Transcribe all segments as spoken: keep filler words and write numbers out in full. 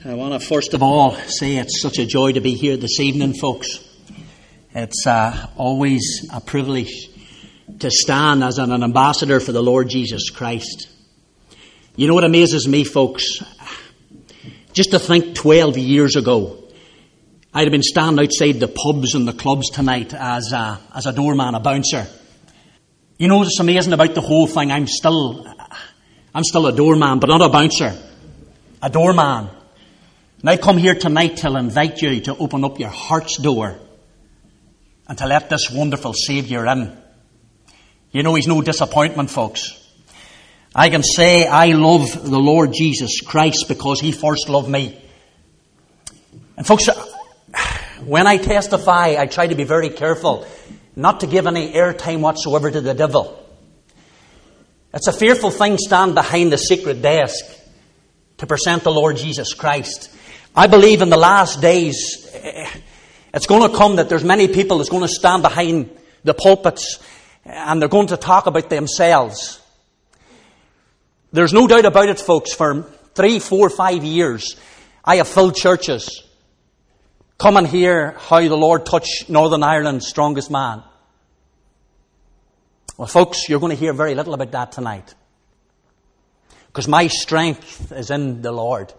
I want to first of all say it's such a joy to be here this evening, folks. It's uh, always a privilege to stand as an ambassador for the Lord Jesus Christ. You know what amazes me, folks? Just to think twelve years ago, I'd have been standing outside the pubs and the clubs tonight as a, as a doorman, a bouncer. You know what's amazing about the whole thing? I'm still, I'm still a doorman, but not a bouncer. A doorman. And I come here tonight to invite you to open up your heart's door and to let this wonderful Saviour in. You know, He's no disappointment, folks. I can say I love the Lord Jesus Christ because He first loved me. And folks, when I testify, I try to be very careful not to give any airtime whatsoever to the devil. It's a fearful thing standing behind the secret desk to present the Lord Jesus Christ. I believe in the last days, it's going to come that there's many people that's going to stand behind the pulpits and they're going to talk about themselves. There's no doubt about it, folks. For three, four, five years, I have filled churches. Come and hear how the Lord touched Northern Ireland's strongest man. Well, folks, you're going to hear very little about that tonight. Because my strength is in the Lord.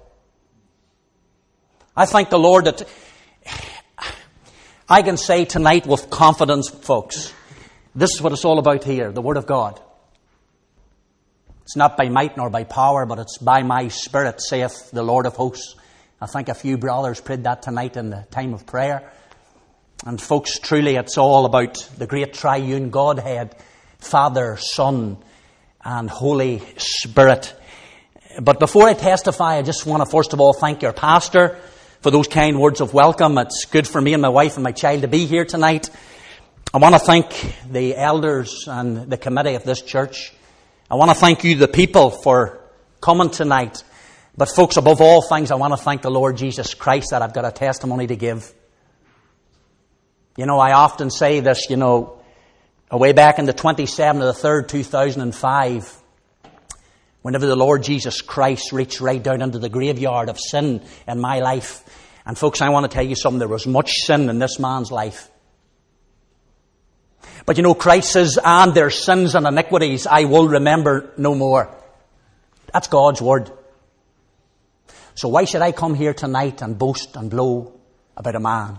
I thank the Lord that I can say tonight with confidence, folks, this is what it's all about here, the Word of God. It's not by might nor by power, but it's by my Spirit, saith the Lord of hosts. I think a few brothers prayed that tonight in the time of prayer. And folks, truly it's all about the great triune Godhead, Father, Son, and Holy Spirit. But before I testify, I just want to first of all thank your pastor for those kind words of welcome. It's good for me and my wife and my child to be here tonight. I want to thank the elders and the committee of this church. I want to thank you, the people, for coming tonight. But folks, above all things, I want to thank the Lord Jesus Christ that I've got a testimony to give. You know, I often say this, you know, way back in the twenty-seventh of the third, two thousand five, whenever the Lord Jesus Christ reached right down into the graveyard of sin in my life. And folks, I want to tell you something. There was much sin in this man's life. But you know, Christ says, and their sins and iniquities I will remember no more. That's God's word. So why should I come here tonight and boast and blow about a man?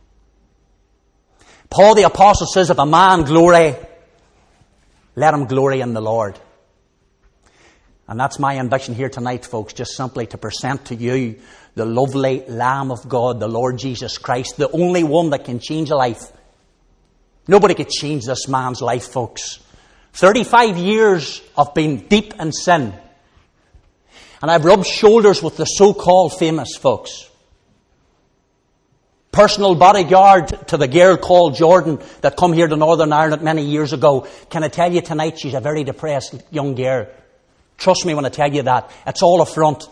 Paul the Apostle says, if a man glory, let him glory in the Lord. And that's my ambition here tonight, folks, just simply to present to you the lovely Lamb of God, the Lord Jesus Christ, the only one that can change a life. Nobody could change this man's life, folks. thirty-five years of being deep in sin. And I've rubbed shoulders with the so-called famous, folks. Personal bodyguard to the girl called Jordan that come here to Northern Ireland many years ago. Can I tell you tonight, she's a very depressed young girl. Trust me when I tell you that. It's all a front.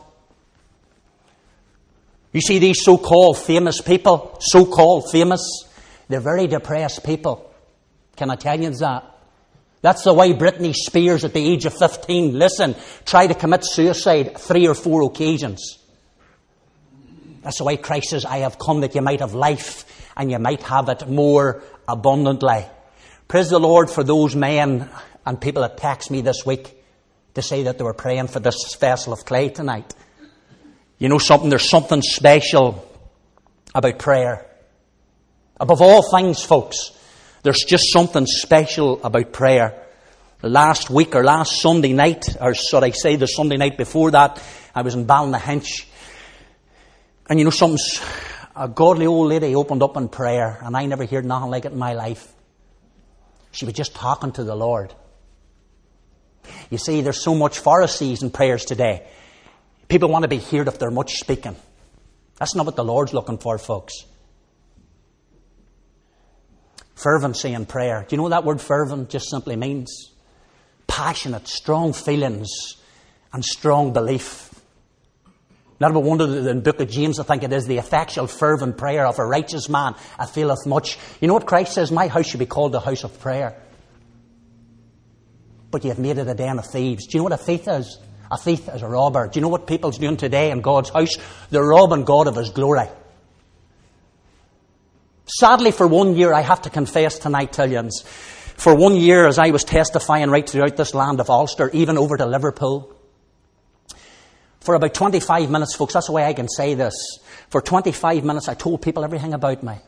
You see these so-called famous people, so-called famous, they're very depressed people. Can I tell you that? That's the way Britney Spears at the age of fifteen, listen, tried to commit suicide three or four occasions. That's the way Christ says, I have come that you might have life and you might have it more abundantly. Praise the Lord for those men and people that text me this week to say that they were praying for this vessel of clay tonight. You know something? There's something special about prayer. Above all things, folks, there's just something special about prayer. Last week or last Sunday night, or should I say the Sunday night before that, I was in Ballynahinch. And you know something? A godly old lady opened up in prayer, and I never heard nothing like it in my life. She was just talking to the Lord. You see, there's so much Pharisees in prayers today. People want to be heard if they're much speaking. That's not what the Lord's looking for, folks. Fervency in prayer. Do you know what that word fervent just simply means? Passionate, strong feelings and strong belief. Not a wonder that in the book of James, I think it is, the effectual fervent prayer of a righteous man availeth much. You know what Christ says? My house should be called the house of prayer. But you have made it a den of thieves. Do you know what a thief is? A thief is a robber. Do you know what people's doing today in God's house? They're robbing God of His glory. Sadly, for one year, I have to confess tonight, Tillians, for one year as I was testifying right throughout this land of Ulster, even over to Liverpool, for about twenty-five minutes, folks, that's the way I can say this. For twenty-five minutes, I told people everything about me.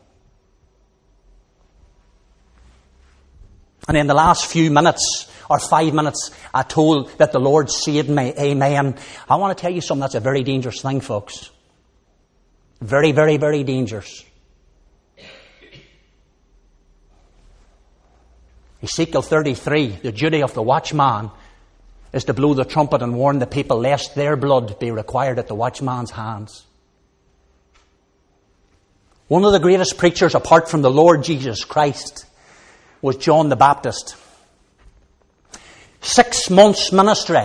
And in the last few minutes, or five minutes, I told that the Lord saved me. Amen. I want to tell you something, that's a very dangerous thing, folks. Very, very, very dangerous. Ezekiel thirty-three, the duty of the watchman is to blow the trumpet and warn the people lest their blood be required at the watchman's hands. One of the greatest preachers apart from the Lord Jesus Christ was John the Baptist. Six months ministry.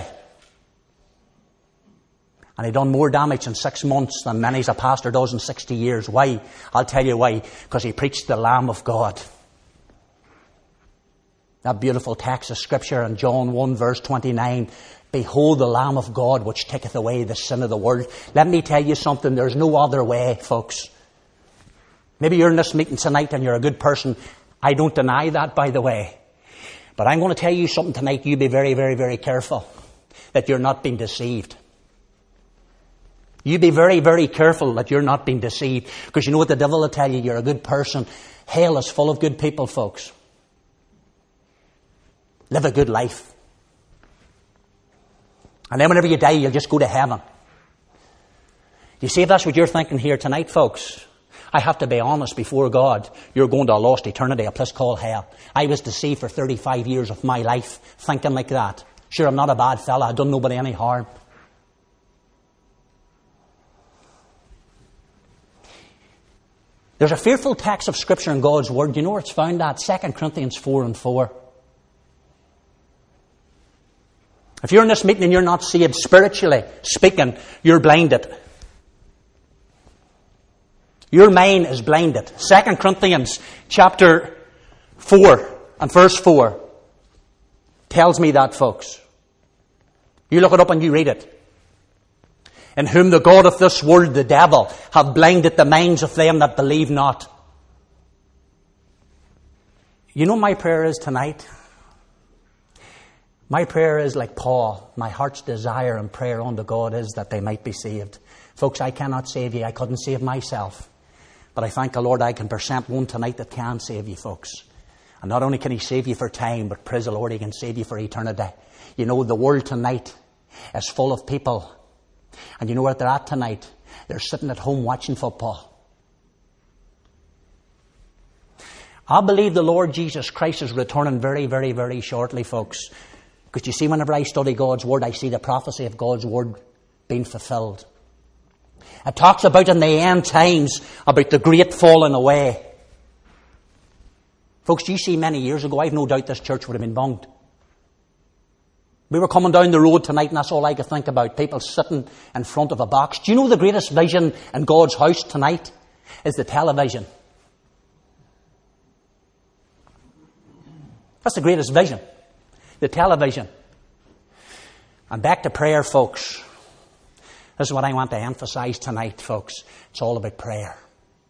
And he done more damage in six months than many as a pastor does in sixty years. Why? I'll tell you why. Because he preached the Lamb of God. That beautiful text of Scripture in John one verse twenty-nine. Behold the Lamb of God which taketh away the sin of the world. Let me tell you something. There's no other way, folks. Maybe you're in this meeting tonight and you're a good person. I don't deny that, by the way. But I'm going to tell you something tonight. You be very, very, very careful that you're not being deceived. You be very, very careful that you're not being deceived. Because you know what the devil will tell you? You're a good person. Hell is full of good people, folks. Live a good life. And then whenever you die, you'll just go to heaven. You see if that's what you're thinking here tonight, folks? I have to be honest before God. You're going to a lost eternity, a place called hell. I was deceived for thirty-five years of my life, thinking like that. Sure, I'm not a bad fella. I've done nobody any harm. There's a fearful text of Scripture in God's Word. You know where it's found at? Second Corinthians four and four. If you're in this meeting and you're not saved, spiritually speaking, you're blinded. Your mind is blinded. Second Corinthians chapter four and verse four tells me that, folks. You look it up and you read it. In whom the God of this world, the devil, hath blinded the minds of them that believe not. You know my prayer is tonight? My prayer is like Paul. My heart's desire and prayer unto God is that they might be saved. Folks, I cannot save you. I couldn't save myself. But I thank the Lord I can present one tonight that can save you, folks. And not only can He save you for time, but praise the Lord, He can save you for eternity. You know, the world tonight is full of people. And you know where they're at tonight? They're sitting at home watching football. I believe the Lord Jesus Christ is returning very, very, very shortly, folks. Because you see, whenever I study God's Word, I see the prophecy of God's Word being fulfilled. It talks about in the end times about the great falling away. Folks, do you see many years ago, I've no doubt this church would have been bunged. We were coming down the road tonight and that's all I could think about. People sitting in front of a box. Do you know the greatest vision in God's house tonight is the television? That's the greatest vision. The television. And back to prayer, folks. This is what I want to emphasize tonight, folks. It's all about prayer.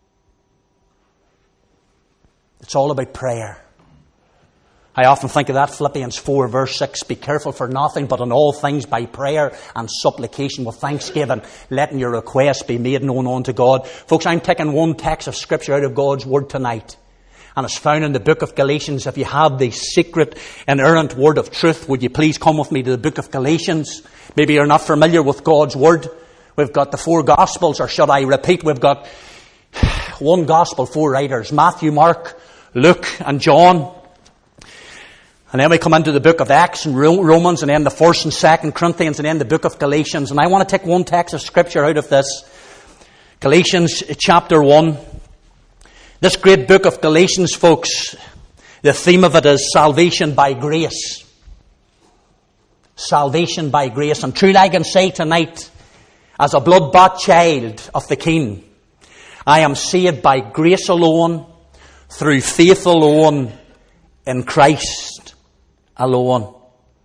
It's all about prayer. I often think of that Philippians four verse six. Be careful for nothing, but in all things by prayer and supplication with thanksgiving, letting your requests be made known unto God. Folks, I'm taking one text of Scripture out of God's Word tonight. And it's found in the book of Galatians. If you have the secret, inerrant word of truth, would you please come with me to the book of Galatians? Maybe you're not familiar with God's Word. We've got the four Gospels, or should I repeat, we've got one Gospel, four writers. Matthew, Mark, Luke and John. And then we come into the book of Acts and Romans, and then the first and second Corinthians, and then the book of Galatians. And I want to take one text of Scripture out of this. Galatians chapter one. This great book of Galatians, folks, the theme of it is salvation by grace. Salvation by grace. And truly I can say tonight, as a blood-bought child of the King, I am saved by grace alone, through faith alone, in Christ alone.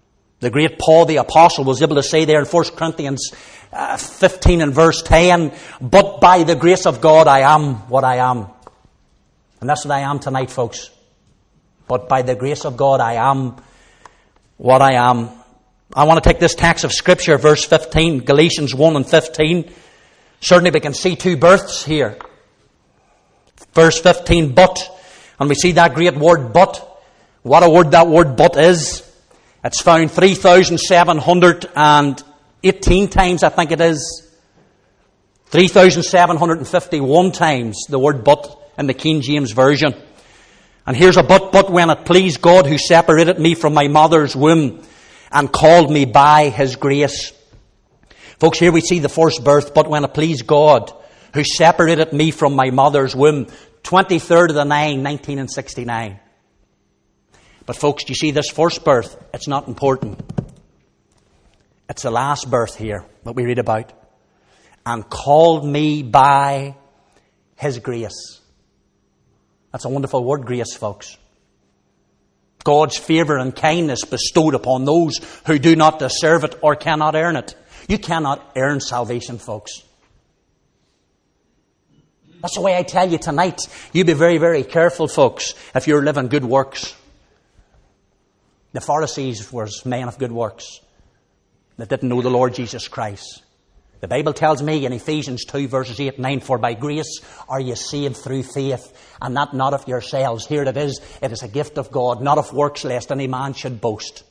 The great Paul the Apostle was able to say there in First Corinthians uh, fifteen and verse ten, but by the grace of God I am what I am. And that's what I am tonight, folks. But by the grace of God I am what I am. I want to take this text of Scripture, verse fifteen, Galatians one and fifteen. Certainly we can see two births here. Verse fifteen, but. And we see that great word, but. What a word that word, but, is. It's found three thousand seven hundred eighteen times, I think it is. three thousand seven hundred fifty-one times, the word but, in the King James Version. And here's a but, but when it pleased God who separated me from my mother's womb and called me by His grace. Folks, here we see the first birth, but when it pleased God who separated me from my mother's womb. twenty-third of the nine, nineteen sixty-nine. But folks, do you see this first birth? It's not important. It's the last birth here that we read about. And called me by His grace. That's a wonderful word, grace, folks. God's favour and kindness bestowed upon those who do not deserve it or cannot earn it. You cannot earn salvation, folks. That's the way I tell you tonight. You be very, very careful, folks, if you're living good works. The Pharisees were men of good works that didn't know the Lord Jesus Christ. The Bible tells me in Ephesians two, verses eight and nine, for by grace are you saved through faith, and that not of yourselves. Here it is, it is a gift of God, not of works, lest any man should boast.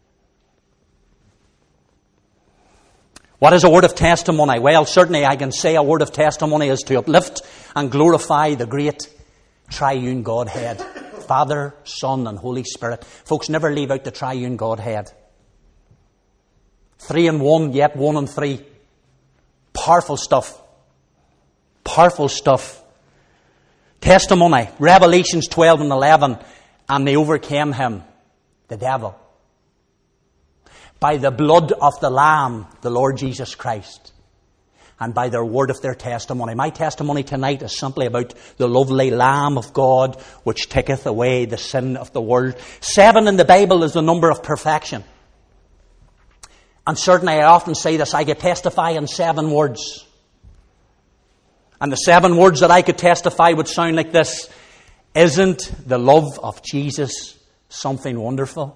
What is a word of testimony? Well, certainly I can say a word of testimony is to uplift and glorify the great triune Godhead. Father, Son, and Holy Spirit. Folks, never leave out the triune Godhead. Three and one, yet one and three. Powerful stuff. Powerful stuff. Testimony. Revelations twelve and eleven. And they overcame him, the devil, by the blood of the Lamb, the Lord Jesus Christ, and by their word of their testimony. My testimony tonight is simply about the lovely Lamb of God, which taketh away the sin of the world. Seven in the Bible is the number of perfection. And certainly I often say this, I could testify in seven words. And the seven words that I could testify would sound like this. Isn't the love of Jesus something wonderful?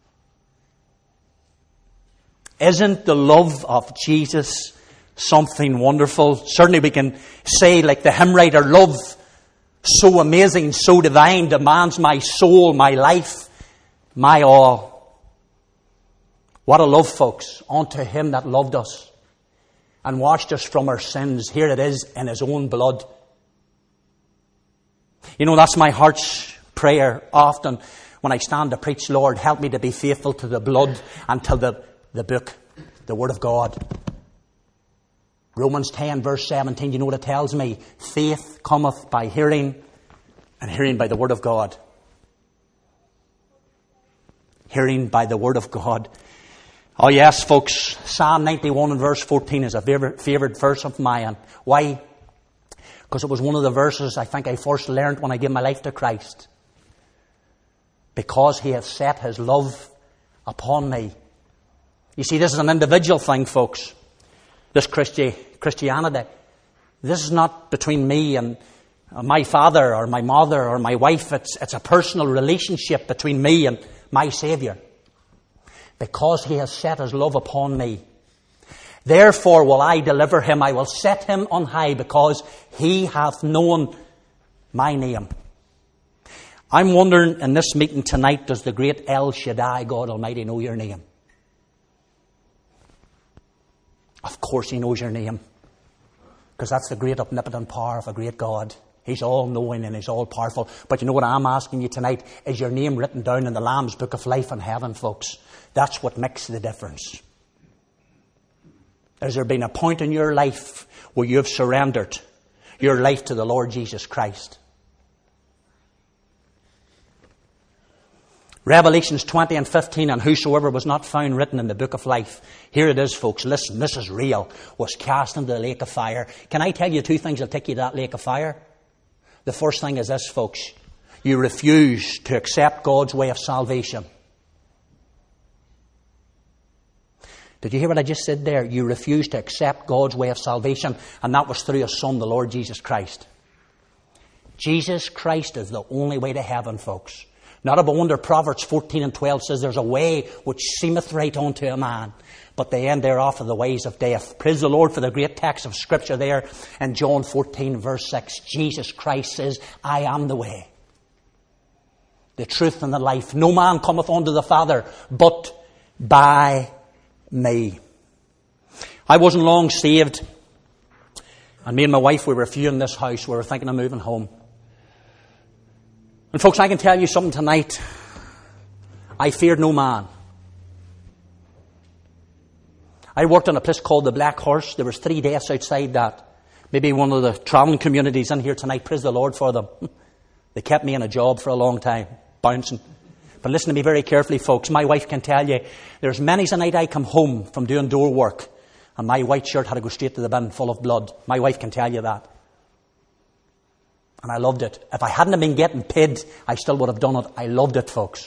Isn't the love of Jesus something wonderful? Certainly we can say, like the hymn writer, love so amazing, so divine, demands my soul, my life, my all. What a love, folks, unto Him that loved us and washed us from our sins. Here it is, in His own blood. You know, that's my heart's prayer often when I stand to preach. Lord, help me to be faithful to the blood and to the, the book, the Word of God. Romans ten, verse seventeen, you know what it tells me? Faith cometh by hearing, and hearing by the Word of God. Hearing by the Word of God. Oh yes, folks, Psalm ninety-one and verse fourteen is a favourite verse of mine. Why? Because it was one of the verses I think I first learned when I gave my life to Christ. Because He hath set His love upon me. You see, this is an individual thing, folks. This Christi- Christianity. This is not between me and my father or my mother or my wife. It's, it's a personal relationship between me and my Saviour. Because He has set His love upon me. Therefore will I deliver him. I will set him on high, because he hath known my name. I'm wondering in this meeting tonight, does the great El Shaddai, God Almighty, know your name? Of course He knows your name. Because that's the great omnipotent power of a great God. He's all-knowing and He's all-powerful. But you know what I'm asking you tonight? Is your name written down in the Lamb's Book of Life in heaven, folks? That's what makes the difference. Has there been a point in your life where you have surrendered your life to the Lord Jesus Christ? Revelations twenty and fifteen, and whosoever was not found written in the book of life. Here it is, folks. Listen, this is real. Was cast into the lake of fire. Can I tell you two things that'll take you to that lake of fire? The first thing is this, folks. You refuse to accept God's way of salvation. Did you hear what I just said there? You refused to accept God's way of salvation, and that was through His Son, the Lord Jesus Christ. Jesus Christ is the only way to heaven, folks. Not a wonder Proverbs fourteen and twelve says there's a way which seemeth right unto a man, but the end thereof are the ways of death. Praise the Lord for the great text of Scripture there in John fourteen verse six. Jesus Christ says, I am the way, the truth and the life. No man cometh unto the Father but by me. I wasn't long saved, and me and my wife, we were viewing this house. We were thinking of moving home. And folks, I can tell you something tonight. I feared no man. I worked in a place called the Black Horse. There was three deaths outside that. Maybe one of the travelling communities in here tonight. Praise the Lord for them. They kept me in a job for a long time, bouncing. But listen to me very carefully, folks. My wife can tell you, there's many's a night I come home from doing door work, and my white shirt had to go straight to the bin full of blood. My wife can tell you that. And I loved it. If I hadn't been getting paid, I still would have done it. I loved it, folks.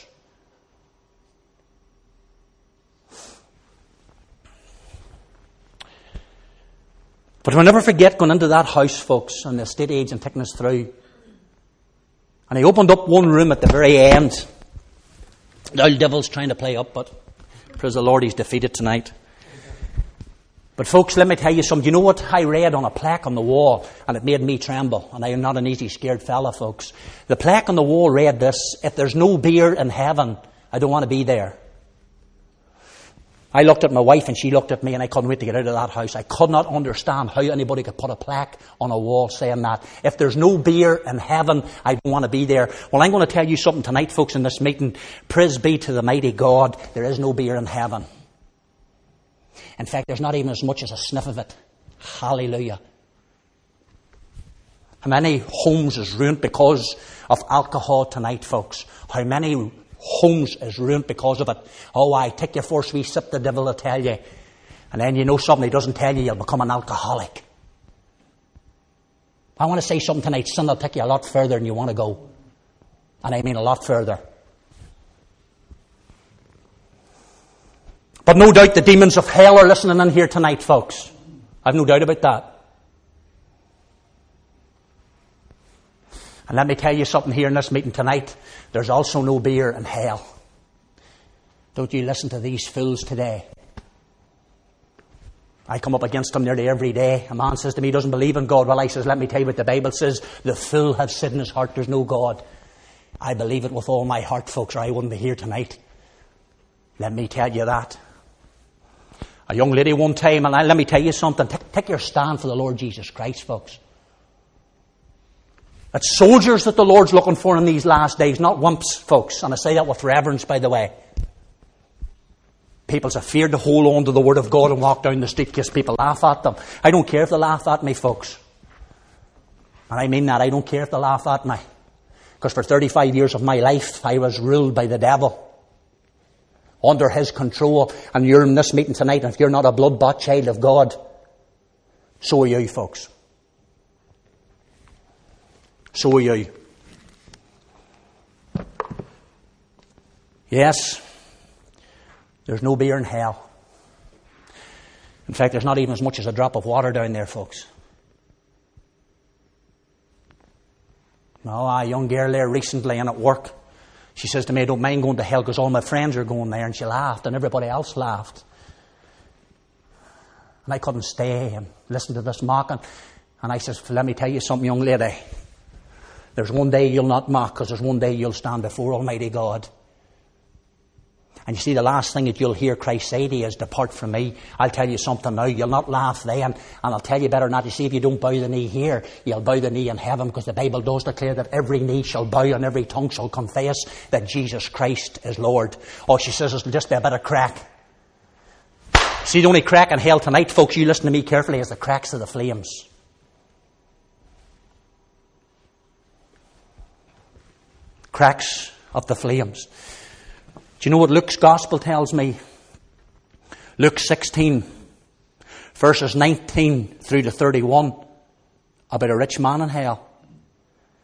But we'll never forget going into that house, folks, and the estate agent taking us through. And he opened up one room at the very end. The old devil's trying to play up, but praise the Lord, he's defeated tonight. But folks, let me tell you something. You know what I read on a plaque on the wall, and it made me tremble, and I am not an easy scared fella, folks. The plaque on the wall read this: if there's no beer in heaven, I don't want to be there. I looked at my wife and she looked at me, and I couldn't wait to get out of that house. I could not understand how anybody could put a plaque on a wall saying that. If there's no beer in heaven, I don't want to be there. Well, I'm going to tell you something tonight, folks, in this meeting. Praise be to the mighty God. There is no beer in heaven. In fact, there's not even as much as a sniff of it. Hallelujah. How many homes is ruined because of alcohol tonight, folks? How many homes is ruined because of it? Oh, I take your first wee sip, the devil will tell you. And then you know something he doesn't tell you, you'll become an alcoholic. I want to say something tonight. Sin will take you a lot further than you want to go. And I mean a lot further. But no doubt the demons of hell are listening in here tonight, folks. I've no doubt about that. And let me tell you something here in this meeting tonight. There's also no beer in hell. Don't you listen to these fools today. I come up against them nearly every day. A man says to me, he doesn't believe in God. Well, I says, let me tell you what the Bible says. The fool has said in his heart, there's no God. I believe it with all my heart, folks, or I wouldn't be here tonight. Let me tell you that. A young lady one time, and I, let me tell you something. Take, take your stand for the Lord Jesus Christ, folks. It's soldiers that the Lord's looking for in these last days, not wimps, folks. And I say that with reverence, by the way. People's afraid to hold on to the Word of God and walk down the street because people laugh at them. I don't care if they laugh at me, folks. And I mean that. I don't care if they laugh at me. Because for thirty-five years of my life, I was ruled by the devil. Under his control. And you're in this meeting tonight, and if you're not a blood-bought child of God, so are you, folks. So are you. Yes, there's no beer in hell. In fact, there's not even as much as a drop of water down there, folks. No, a young girl there recently in at work, she says to me, I don't mind going to hell because all my friends are going there. And she laughed, and everybody else laughed. And I couldn't stay and listen to this mocking. And I says, let me tell you something, young lady. There's one day you'll not mock, because there's one day you'll stand before Almighty God. And you see, the last thing that you'll hear Christ say to you is, depart from me. I'll tell you something now. You'll not laugh then. And I'll tell you better not. You see, if you don't bow the knee here, you'll bow the knee in heaven, because the Bible does declare that every knee shall bow and every tongue shall confess that Jesus Christ is Lord. Oh, she says it'll just be a bit of crack. See, the only crack in hell tonight, folks, you listen to me carefully, is the cracks of the flames. Cracks of the flames. Do you know what Luke's Gospel tells me? Luke sixteen, verses nineteen through to thirty-one, about a rich man in hell.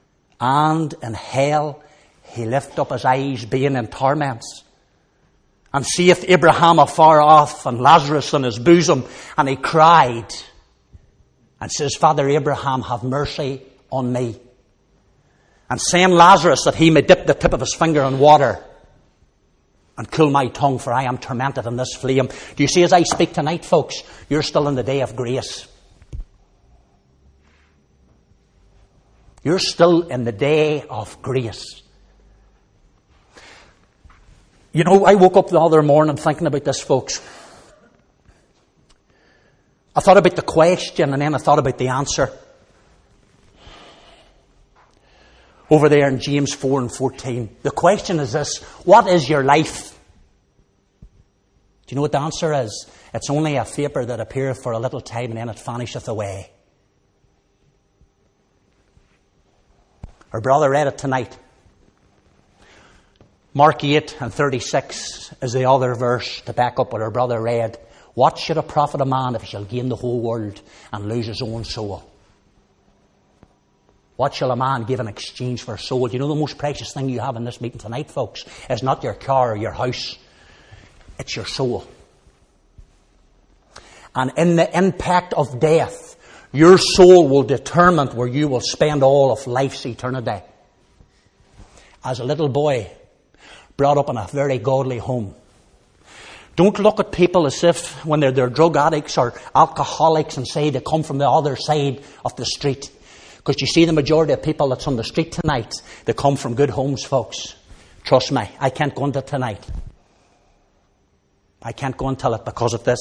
And in hell he lifted up his eyes, being in torments, and seeth Abraham afar off and Lazarus in his bosom, and he cried and says, Father Abraham, have mercy on me, and send Lazarus that he may dip the tip of his finger in water and cool my tongue, for I am tormented in this flame. Do you see, as I speak tonight, folks, you're still in the day of grace. You're still in the day of grace. You know, I woke up the other morning thinking about this, folks. I thought about the question, and then I thought about the answer. Over there in James four and fourteen. The question is this: what is your life? Do you know what the answer is? It's only a vapour that appeareth for a little time, and then it vanisheth away. Our brother read it tonight. Mark eight and thirty-six is the other verse to back up what our brother read. What should it profit a man if he shall gain the whole world and lose his own soul? What shall a man give in exchange for a soul? You know, the most precious thing you have in this meeting tonight, folks, is not your car or your house. It's your soul. And in the impact of death, your soul will determine where you will spend all of life's eternity. As a little boy, brought up in a very godly home, don't look at people as if when they're, they're drug addicts or alcoholics and say they come from the other side of the street. Because you see, the majority of people that's on the street tonight, they come from good homes, folks. Trust me, I can't go into it tonight. I can't go and tell it because of this.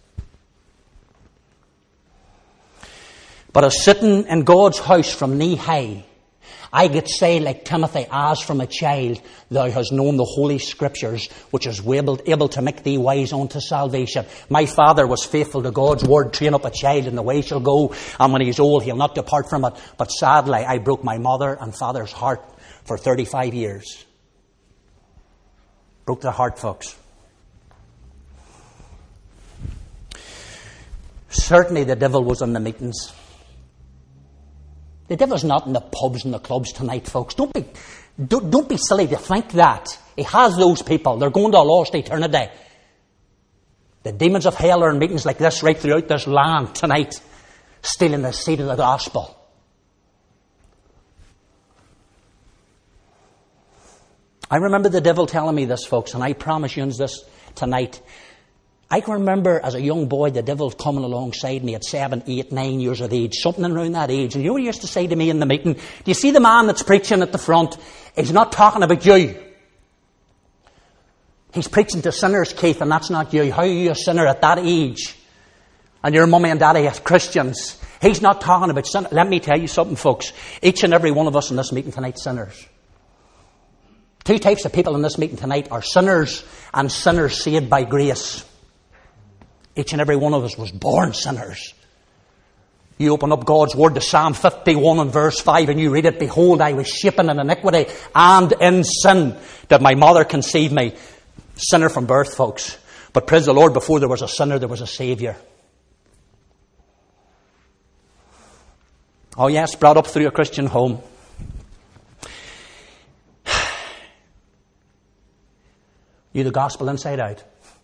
But as sitting in God's house from knee high, I could say like Timothy, as from a child, thou hast known the Holy Scriptures, which is able, able to make thee wise unto salvation. My father was faithful to God's word, train up a child in the way shall go, and when he's old he'll not depart from it. But sadly, I broke my mother and father's heart for thirty-five years. Broke their heart, folks. Certainly the devil was in the meetings. The devil's not in the pubs and the clubs tonight, folks. Don't be, don't, don't be silly to think that. He has those people. They're going to a lost eternity. The demons of hell are in meetings like this right throughout this land tonight, stealing the seed of the gospel. I remember the devil telling me this, folks, and I promise you this tonight. I can remember as a young boy the devil coming alongside me at seven, eight, nine years of age, something around that age. And you know what he used to say to me in the meeting? Do you see the man that's preaching at the front? He's not talking about you. He's preaching to sinners, Keith, and that's not you. How are you a sinner at that age? And your mummy and daddy as Christians. He's not talking about sinners. Let me tell you something, folks. Each and every one of us in this meeting tonight, sinners. Two types of people in this meeting tonight are sinners and sinners saved by grace. Each and every one of us was born sinners. You open up God's Word to Psalm fifty-one and verse five and you read it, Behold, I was shapen in iniquity and in sin did my mother conceive me. Sinner from birth, folks. But praise the Lord, before there was a sinner, there was a Saviour. Oh yes, brought up through a Christian home. You the gospel inside out.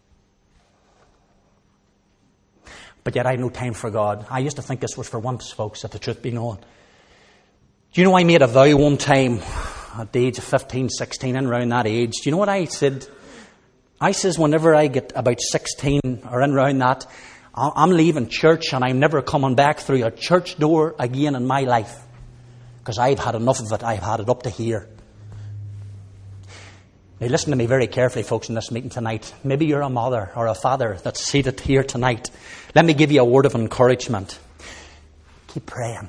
But yet I had no time for God. I used to think this was for wimps, folks, if the truth be known. Do you know I made a vow one time at the age of fifteen, sixteen, and around that age? Do you know what I said? I says whenever I get about sixteen or in around that, I'm leaving church and I'm never coming back through a church door again in my life. Because I've had enough of it. I've had it up to here. Now listen to me very carefully, folks, in this meeting tonight. Maybe you're a mother or a father that's seated here tonight. Let me give you a word of encouragement. Keep praying.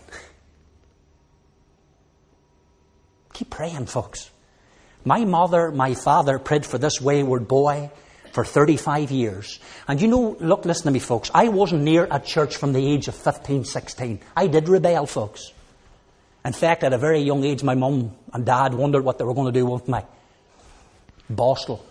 Keep praying, folks. My mother, my father prayed for this wayward boy for thirty-five years. And you know, look, listen to me, folks. I wasn't near a church from the age of fifteen, sixteen. I did rebel, folks. In fact, at a very young age, my mum and dad wondered what they were going to do with me. Boston.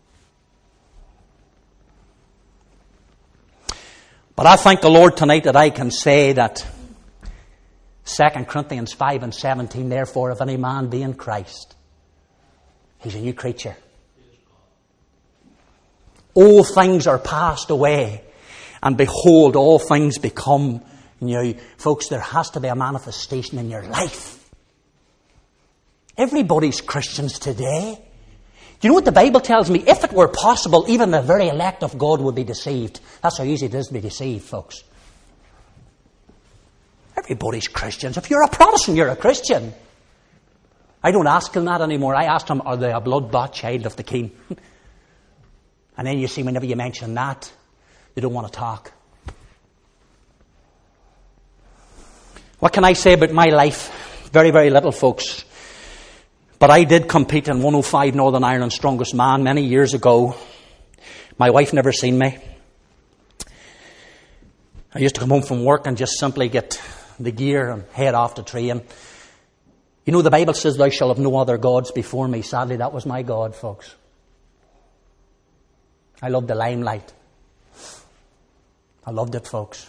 But I thank the Lord tonight that I can say that Second Corinthians five and seventeen, therefore, if any man be in Christ, he's a new creature. All things are passed away, and behold, all things become new. Folks, there has to be a manifestation in your life. Everybody's Christians today. Do you know what the Bible tells me? If it were possible, even the very elect of God would be deceived. That's how easy it is to be deceived, folks. Everybody's Christians. If you're a Protestant, you're a Christian. I don't ask them that anymore. I ask them, are they a blood-bought child of the King? And then you see, whenever you mention that, they don't want to talk. What can I say about my life? Very, very little, folks. But I did compete in one oh five Northern Ireland's Strongest Man many years ago. My wife never seen me. I used to come home from work and just simply get the gear and head off to train. You know, the Bible says, thou shalt have no other gods before me. Sadly, that was my God, folks. I loved the limelight. I loved it, folks.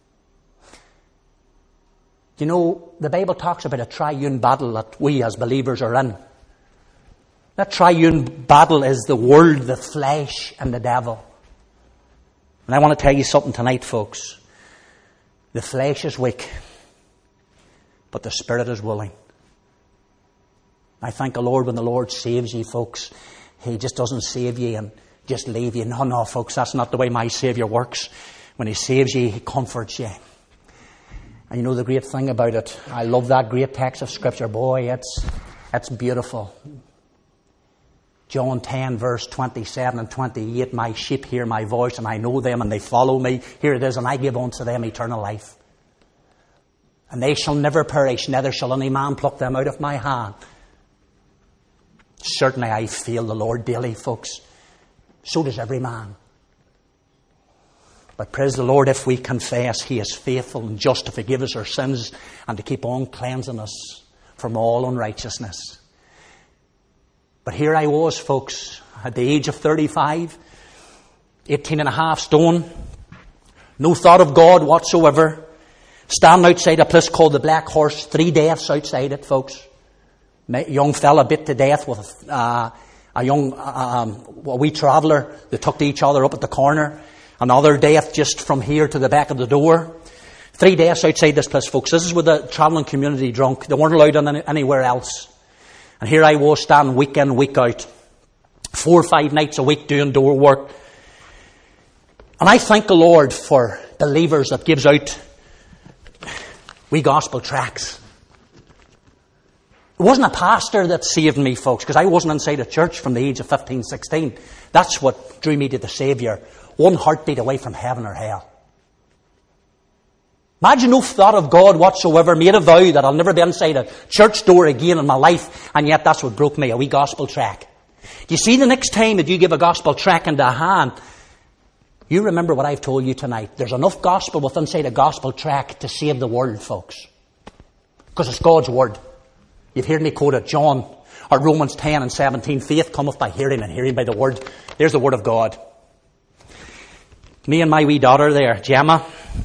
You know, the Bible talks about a triune battle that we as believers are in. That triune battle is the world, the flesh, and the devil. And I want to tell you something tonight, folks. The flesh is weak, but the Spirit is willing. I thank the Lord when the Lord saves you, folks. He just doesn't save you and just leave you. No, no, folks, that's not the way my Saviour works. When He saves you, He comforts you. And you know the great thing about it, I love that great text of Scripture. Boy, it's it's beautiful. John ten, verse twenty-seven and twenty-eight, my sheep hear my voice, and I know them, and they follow me. Here it is, and I give unto them eternal life. And they shall never perish, neither shall any man pluck them out of my hand. Certainly I feel the Lord daily, folks. So does every man. But praise the Lord, if we confess, He is faithful and just to forgive us our sins and to keep on cleansing us from all unrighteousness. But here I was, folks, at the age of thirty-five, eighteen and a half stone, no thought of God whatsoever, standing outside a place called the Black Horse, three deaths outside it, folks. A young fella bit to death with uh, a young, um, a wee traveller. They took to each other up at the corner. Another death just from here to the back of the door. Three deaths outside this place, folks. This is where the travelling community drunk. They weren't allowed on any, anywhere else. And here I was standing week in, week out. Four or five nights a week doing door work. And I thank the Lord for believers that gives out wee gospel tracts. It wasn't a pastor that saved me, folks, because I wasn't inside a church from the age of fifteen, sixteen. That's what drew me to the Saviour. One heartbeat away from heaven or hell. Imagine no thought of God whatsoever, made a vow that I'll never be inside a church door again in my life, and yet that's what broke me, a wee gospel tract. Do you see, the next time that you give a gospel tract into a hand, you remember what I've told you tonight. There's enough gospel within inside a gospel tract to save the world, folks. Because it's God's word. You've heard me quote it, John, or Romans ten and seventeen. Faith cometh by hearing, and hearing by the word. There's the word of God. Me and my wee daughter there, Gemma,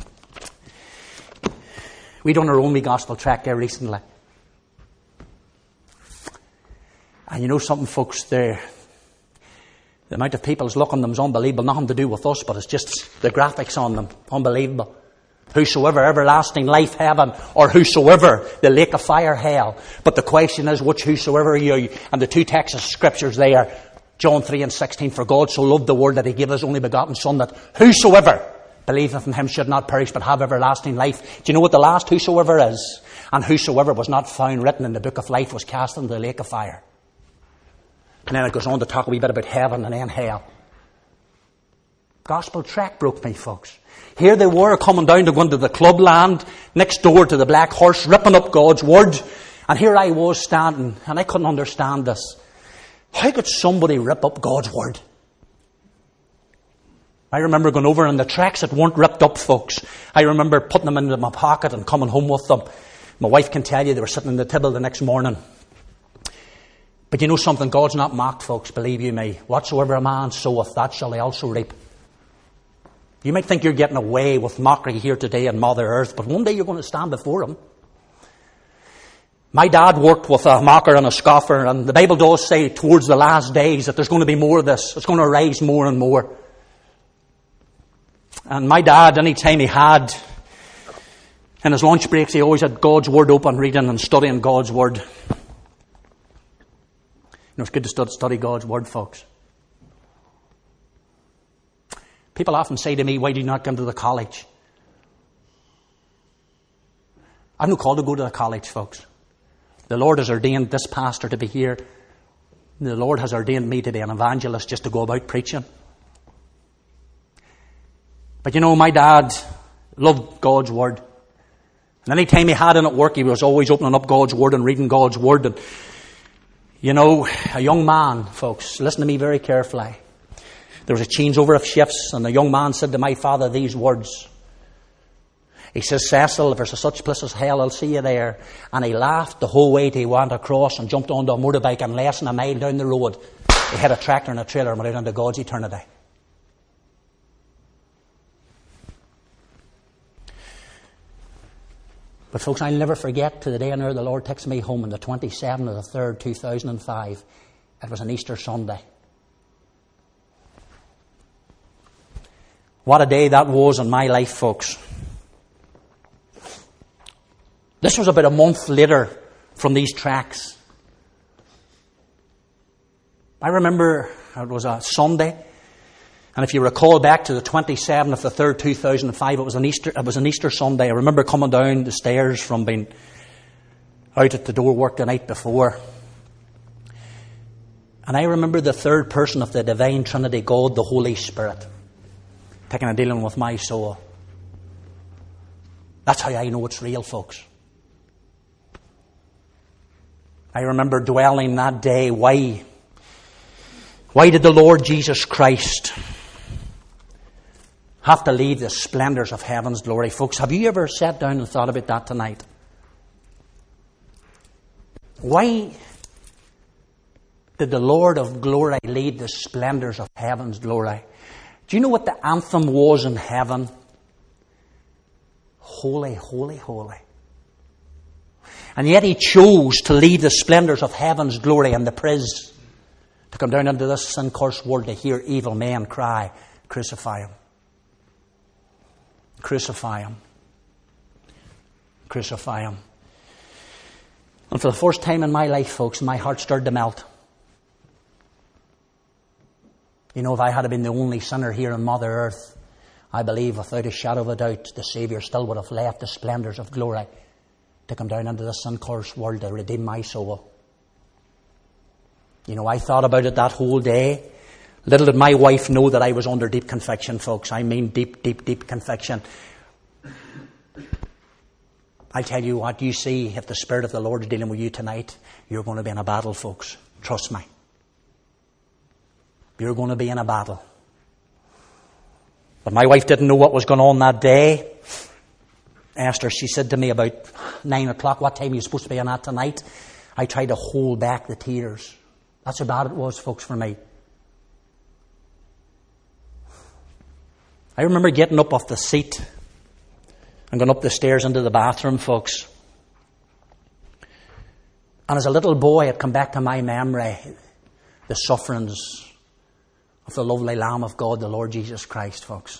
we done our own wee gospel tract there recently. And you know something, folks, there, the amount of people is looking at them is unbelievable. Nothing to do with us, but it's just the graphics on them. Unbelievable. Whosoever everlasting life, heaven, or whosoever the lake of fire, hell. But the question is, which whosoever are you? And the two texts of scriptures there, John three and sixteen, for God so loved the world that He gave His only begotten Son, that whosoever believeth in Him should not perish but have everlasting life. Do you know what the last whosoever is? And whosoever was not found written in the book of life was cast into the lake of fire. And then it goes on to talk a wee bit about heaven and then hell. Gospel tract broke me, folks. Here they were coming down to go into the clubland next door to the Black Horse, ripping up God's word. And here I was standing, and I couldn't understand this. How could somebody rip up God's word? I remember going over and the tracts that weren't ripped up, folks, I remember putting them into my pocket and coming home with them. My wife can tell you they were sitting in the table the next morning. But you know something? God's not mocked, folks, believe you me. Whatsoever a man soweth, that shall he also reap. You might think you're getting away with mockery here today on Mother Earth, but one day you're going to stand before Him. My dad worked with a mocker and a scoffer, and the Bible does say towards the last days that there's going to be more of this. It's going to rise more and more. And my dad, any time he had, in his lunch breaks, he always had God's Word open, reading and studying God's Word. You know, it's good to stud- study God's Word, folks. People often say to me, why do you not go to the college? I've no call to go to the college, folks. The Lord has ordained this pastor to be here. The Lord has ordained me to be an evangelist, just to go about preaching. But you know, my dad loved God's Word. And any time he had in at work, he was always opening up God's Word and reading God's Word. And, you know, a young man, folks, listen to me very carefully. There was a changeover of shifts, and the young man said to my father these words. He says, Cecil, if there's a such place as hell, I'll see you there. And he laughed the whole way till he went across and jumped onto a motorbike, and less than a mile down the road, he had a tractor and a trailer and went out into God's eternity. But folks, I'll never forget to the day on earth the Lord takes me home on the twenty-seventh of the third, two thousand five. It was an Easter Sunday. What a day that was in my life, folks. This was about a month later from these tracks. I remember it was a Sunday. And if you recall back to the twenty-seventh of the third, two thousand five, it was an Easter, it was an Easter Sunday. I remember coming down the stairs from being out at the door work the night before. And I remember the third person of the Divine Trinity, God, the Holy Spirit, taking a dealing with my soul. That's how I know it's real, folks. I remember dwelling that day. Why? Why did the Lord Jesus Christ have to leave the splendours of heaven's glory? Folks, have you ever sat down and thought about that tonight? Why did the Lord of glory leave the splendours of heaven's glory? Do you know what the anthem was in heaven? Holy, holy, holy. And yet he chose to leave the splendours of heaven's glory and the praise to come down into this sin-cursed world to hear evil men cry, crucify him. Crucify him. Crucify him. And for the first time in my life, folks, my heart started to melt. You know, if I had been the only sinner here on Mother Earth, I believe without a shadow of a doubt the Saviour still would have left the splendours of glory to come down into this sin-cursed world to redeem my soul. You know, I thought about it that whole day. Little did my wife know that I was under deep conviction, folks. I mean deep, deep, deep conviction. I tell you what, you see, if the Spirit of the Lord is dealing with you tonight, you're going to be in a battle, folks. Trust me. You're going to be in a battle. But my wife didn't know what was going on that day. Esther, she said to me about nine o'clock, what time are you supposed to be on that tonight? I tried to hold back the tears. That's how bad it was, folks, for me. I remember getting up off the seat and going up the stairs into the bathroom, folks. And as a little boy, it come back to my memory the sufferings of the lovely Lamb of God, the Lord Jesus Christ, folks.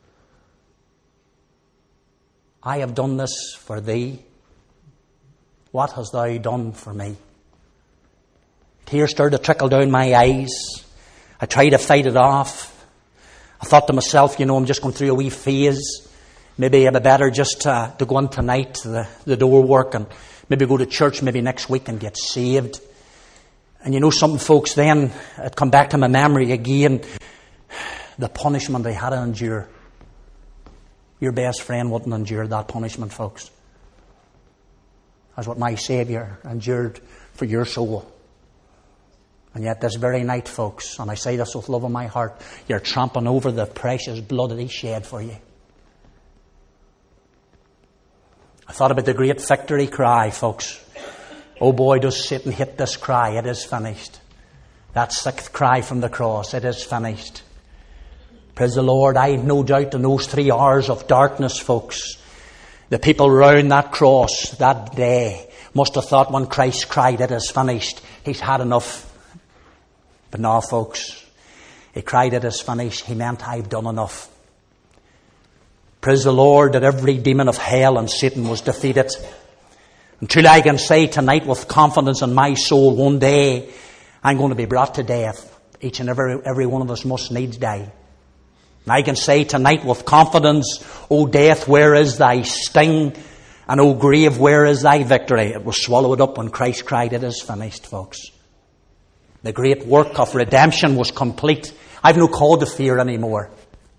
I have done this for thee. What hast thou done for me? Tears started to trickle down my eyes. I tried to fight it off. I thought to myself, you know, I'm just going through a wee phase. Maybe it'd be better just uh, to go on tonight to the, the door work and maybe go to church maybe next week and get saved. And you know something, folks, then it come back to my memory again, the punishment I had to endure. Your best friend wouldn't endure that punishment, folks. That's what my Saviour endured for your soul. And yet this very night, folks, and I say this with love in my heart, you're tramping over the precious blood that He shed for you. I thought about the great victory cry, folks. Oh boy, does Satan hit this cry. It is finished. That sixth cry from the cross. It is finished. Praise the Lord. I have no doubt in those three hours of darkness, folks, the people round that cross that day must have thought when Christ cried, it is finished, He's had enough. But now, folks, He cried, it is finished. He meant, I've done enough. Praise the Lord that every demon of hell and Satan was defeated. And truly I can say tonight with confidence in my soul, one day I'm going to be brought to death. Each and every, every one of us must needs die. And I can say tonight with confidence, O death, where is thy sting? And O grave, where is thy victory? It was swallowed up when Christ cried, it is finished, folks. The great work of redemption was complete. I've no call to fear anymore.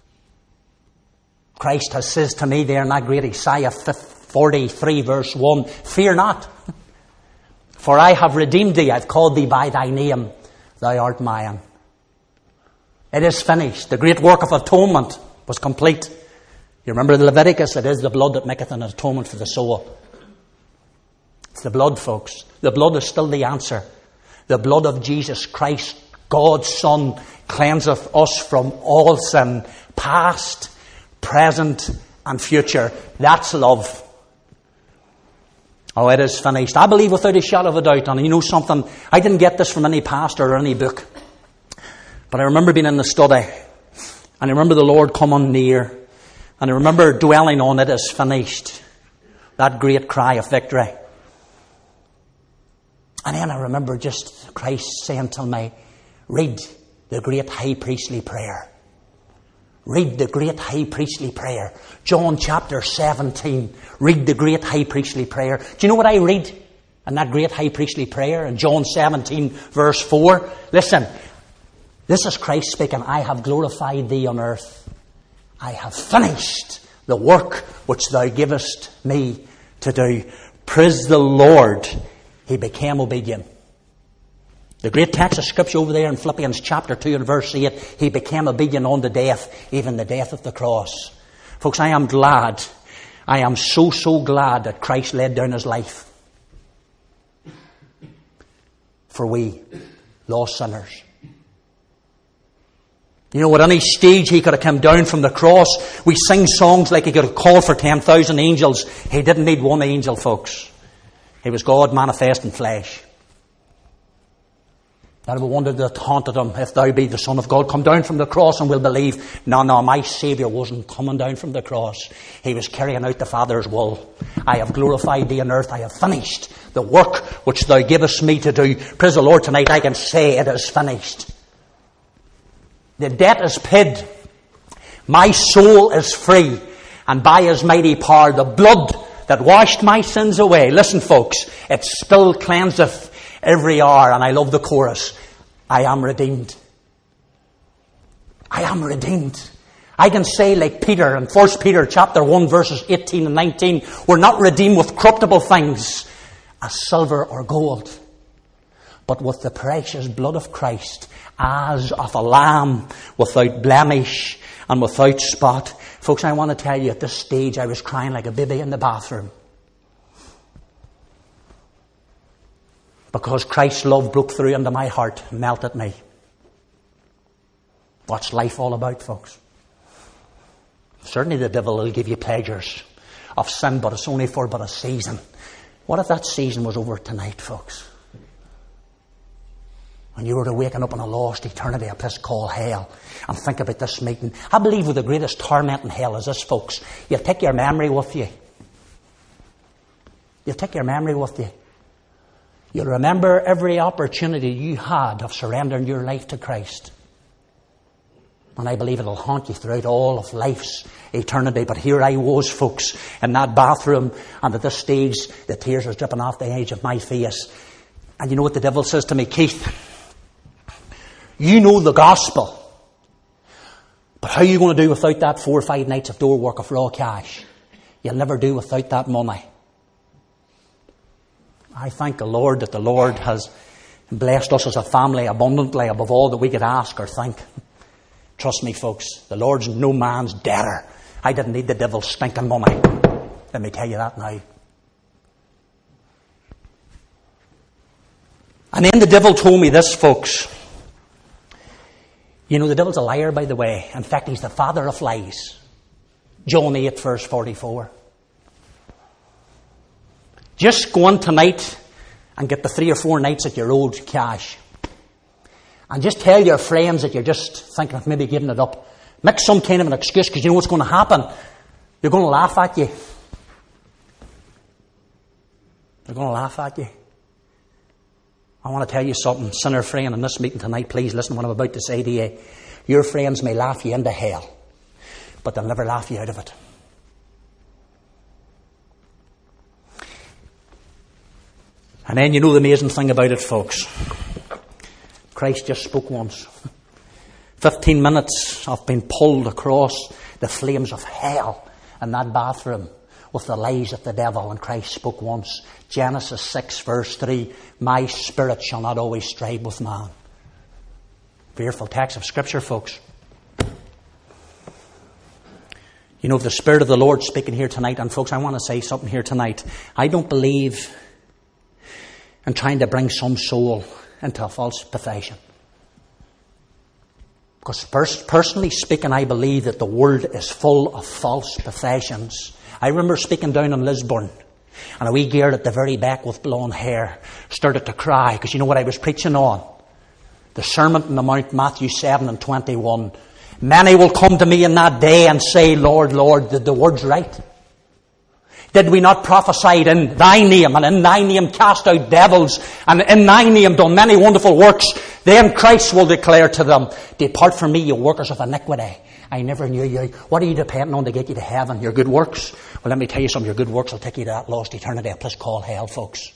Christ has says to me there in that great Isaiah forty-three verse one, fear not, for I have redeemed thee. I've called thee by thy name. Thou art mine. It is finished. The great work of atonement was complete. You remember the Leviticus? It is the blood that maketh an atonement for the soul. It's the blood, folks. The blood is still the answer. The blood of Jesus Christ, God's Son, cleanseth us from all sin, past, present, and future. That's love. Oh, it is finished. I believe without a shadow of a doubt. And you know something? I didn't get this from any pastor or any book. But I remember being in the study. And I remember the Lord coming near. And I remember dwelling on it is finished. That great cry of victory. And then I remember just Christ saying to me, read the great high priestly prayer. Read the great high priestly prayer. John chapter seventeen. Read the great high priestly prayer. Do you know what I read in that great high priestly prayer in John seventeen verse four? Listen, this is Christ speaking. I have glorified thee on earth. I have finished the work which thou givest me to do. Praise the Lord. He became obedient. The great text of Scripture over there in Philippians chapter two and verse eight, he became obedient unto death, even the death of the cross. Folks, I am glad, I am so, so glad that Christ laid down his life for we lost sinners. You know, at any stage he could have come down from the cross. We sing songs like he could have called for ten thousand angels. He didn't need one angel, folks. He was God manifest in flesh. That we wondered that haunted him, if thou be the Son of God, come down from the cross and we'll believe. No, no, my Saviour wasn't coming down from the cross. He was carrying out the Father's will. I have glorified thee on earth. I have finished the work which thou givest me to do. Praise the Lord, tonight I can say it is finished. The debt is paid. My soul is free. And by his mighty power, the blood that washed my sins away. Listen, folks, it still cleanseth every hour. And I love the chorus. I am redeemed. I am redeemed. I can say like Peter in First Peter chapter one verses eighteen and nineteen, we're not redeemed with corruptible things as silver or gold, but with the precious blood of Christ, as of a lamb without blemish and without spot. Folks, I want to tell you, at this stage I was crying like a baby in the bathroom. Because Christ's love broke through into my heart, melted me. What's life all about, folks? Certainly the devil will give you pleasures of sin, but it's only for but a season. What if that season was over tonight, folks? And you were to waken up in a lost eternity, a place called hell, and think about this meeting. I believe with the greatest torment in hell is this, folks. You'll take your memory with you. You'll take your memory with you. You'll remember every opportunity you had of surrendering your life to Christ. And I believe it'll haunt you throughout all of life's eternity. But here I was, folks, in that bathroom, and at this stage, the tears were dripping off the edge of my face. And you know what the devil says to me? Keith, you know the gospel, but how are you going to do without that four or five nights of door work of raw cash? You'll never do without that money. I thank the Lord that the Lord has blessed us as a family abundantly above all that we could ask or think. Trust me, folks, the Lord's no man's debtor. I didn't need the devil's stinking money. Let me tell you that now. And then the devil told me this, folks. You know, the devil's a liar, by the way. In fact, he's the father of lies. John eight, verse forty-four. Just go on tonight and get the three or four nights that you're owed cash. And just tell your friends that you're just thinking of maybe giving it up. Make some kind of an excuse, because you know what's going to happen. They're going to laugh at you. They're going to laugh at you. I want to tell you something, sinner friend, in this meeting tonight, please listen to what I'm about to say to you. Your friends may laugh you into hell, but they'll never laugh you out of it. And then you know the amazing thing about it, folks. Christ just spoke once. Fifteen minutes I've been pulled across the flames of hell in that bathroom with the lies of the devil, and Christ spoke once. Genesis six verse three, my spirit shall not always strive with man. Fearful text of Scripture, folks. You know, the Spirit of the Lord speaking here tonight, and folks, I want to say something here tonight. I don't believe in trying to bring some soul into a false profession. Because pers- personally speaking, I believe that the world is full of false professions. I remember speaking down in Lisburn, and a wee girl at the very back with blonde hair started to cry, because you know what I was preaching on? The Sermon on the Mount, Matthew seven and twenty-one. Many will come to me in that day and say, Lord, Lord, did the words right? Did we not prophesy in thy name, and in thy name cast out devils, and in thy name done many wonderful works? Then Christ will declare to them, depart from me, you workers of iniquity. I never knew you. What are you depending on to get you to heaven? Your good works? Well, let me tell you something. Your good works will take you to that lost eternity, a place called hell, folks.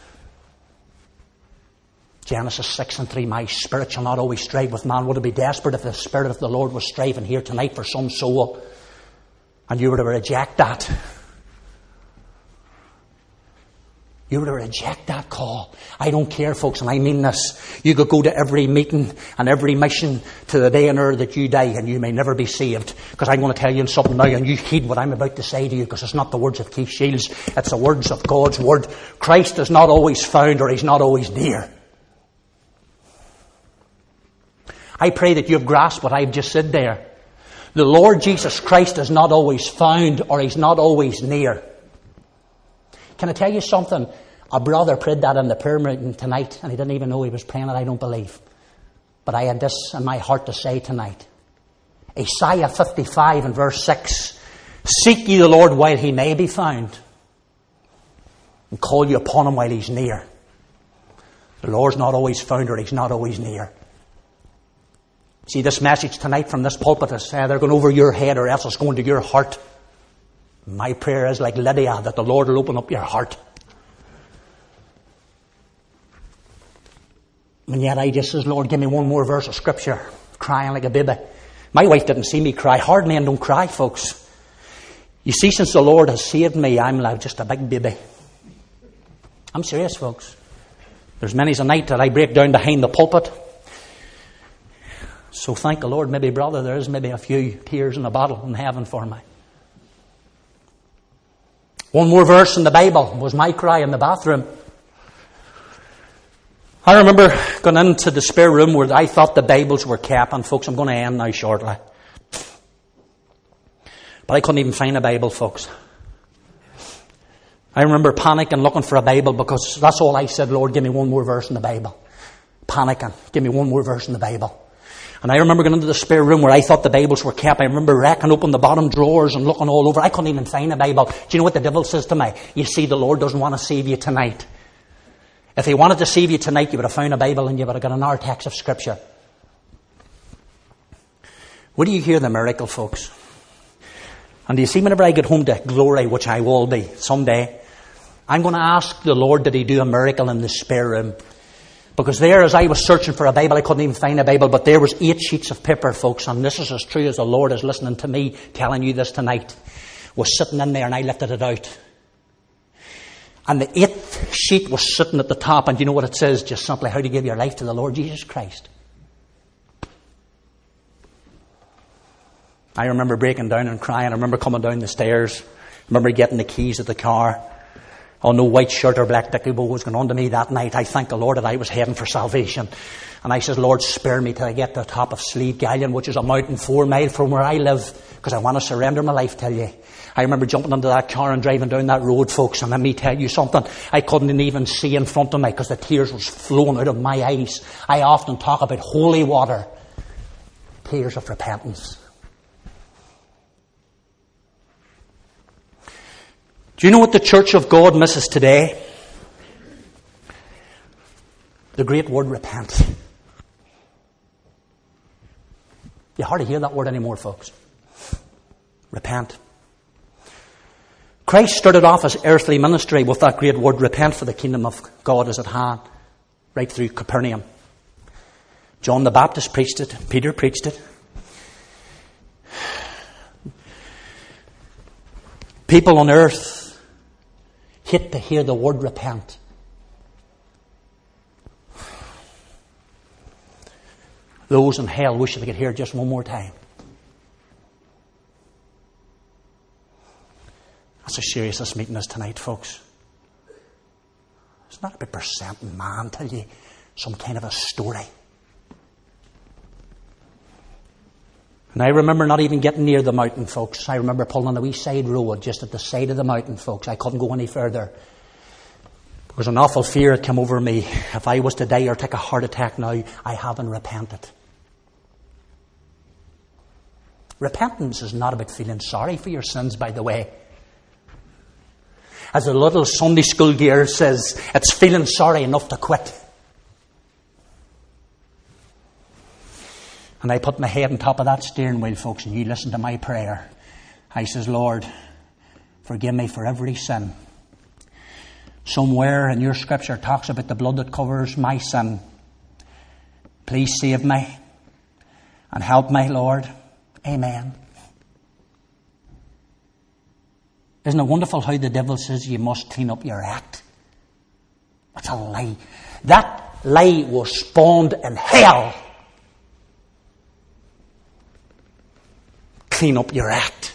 Genesis six and three, my spirit shall not always strive with man. Would it be desperate if the Spirit of the Lord was striving here tonight for some soul, and you were to reject that? You were to reject that call. I don't care, folks, and I mean this. You could go to every meeting and every mission to the day and hour that you die, and you may never be saved. Because I'm going to tell you something now, and you heed what I'm about to say to you, because it's not the words of Keith Shields, it's the words of God's Word. Christ is not always found, or He's not always near. I pray that you've grasped what I've just said there. The Lord Jesus Christ is not always found, or He's not always near. Can I tell you something? A brother prayed that in the prayer meeting tonight, and he didn't even know he was praying it, I don't believe. But I had this in my heart to say tonight. Isaiah fifty-five and verse six. Seek ye the Lord while He may be found, and call you upon Him while He's near. The Lord's not always found, or He's not always near. See, this message tonight from this pulpit is either going over your head or else it's going to your heart. My prayer is like Lydia, that the Lord will open up your heart. And yet I just says, Lord, give me one more verse of Scripture. Crying like a baby. My wife didn't see me cry. Hard men don't cry, folks. You see, since the Lord has saved me, I'm like just a big baby. I'm serious, folks. There's many's a night that I break down behind the pulpit. So thank the Lord, maybe, brother, there is maybe a few tears in a bottle in heaven for me. One more verse in the Bible was my cry in the bathroom. I remember going into the spare room where I thought the Bibles were kept, and folks, I'm going to end now shortly. But I couldn't even find a Bible, folks. I remember panicking, looking for a Bible, because that's all I said, Lord, give me one more verse in the Bible. Panicking, give me one more verse in the Bible. And I remember going into the spare room where I thought the Bibles were kept. I remember racking open the bottom drawers and looking all over. I couldn't even find a Bible. Do you know what the devil says to me? You see, the Lord doesn't want to save you tonight. If He wanted to save you tonight, you would have found a Bible and you would have got another text of Scripture. Where do you hear the miracle, folks? And do you see, whenever I get home to glory, which I will be someday, I'm going to ask the Lord, did He do a miracle in the spare room? Because there, as I was searching for a Bible, I couldn't even find a Bible, but there was eight sheets of paper, folks, and this is as true as the Lord is listening to me telling you this tonight, was sitting in there, and I lifted it out. And the eighth sheet was sitting at the top, and you know what it says? Just simply, how to give your life to the Lord Jesus Christ. I remember breaking down and crying. I remember coming down the stairs. I remember getting the keys of the car. Oh, no white shirt or black dicky bow was going on to me that night. I thank the Lord that I was heading for salvation. And I says, Lord, spare me till I get to the top of Slieve Gallion, which is a mountain four miles from where I live, because I want to surrender my life to you. I remember jumping into that car and driving down that road, folks, and let me tell you something. I couldn't even see in front of me because the tears was flowing out of my eyes. I often talk about holy water. Tears of repentance. Do you know what the Church of God misses today? The great word repent. You hardly hear that word anymore, folks. Repent. Christ started off his earthly ministry with that great word, repent, for the kingdom of God is at hand, right through Capernaum. John the Baptist preached it. Peter preached it. People on earth hate to hear the word repent. Those in hell wish they could hear it just one more time. That's how serious this meeting is tonight, folks. It's not about presenting man tell you some kind of a story. And I remember not even getting near the mountain, folks. I remember pulling on the wee side road just at the side of the mountain, folks. I couldn't go any further. There was an awful fear that came over me. If I was to die or take a heart attack now, I haven't repented. Repentance is not about feeling sorry for your sins, by the way. As the little Sunday school girl says, it's feeling sorry enough to quit. And I put my head on top of that steering wheel, folks, and you listen to my prayer. I says, Lord, forgive me for every sin. Somewhere in your scripture talks about the blood that covers my sin. Please save me and help me, Lord. Amen. Isn't it wonderful how the devil says you must clean up your act? That's a lie. That lie was spawned in hell. Clean up your act.